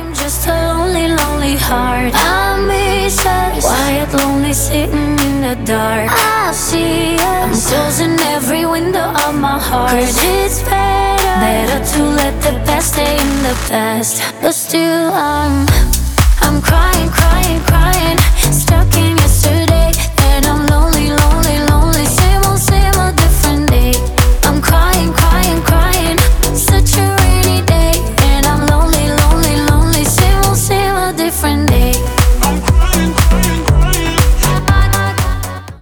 am just a lonely, lonely heart. I miss us, quiet, lonely, sitting in the dark. I see us, I'm closing every window of my heart. 'Cause it's better to let the past stay in the past. But still I'm crying, crying,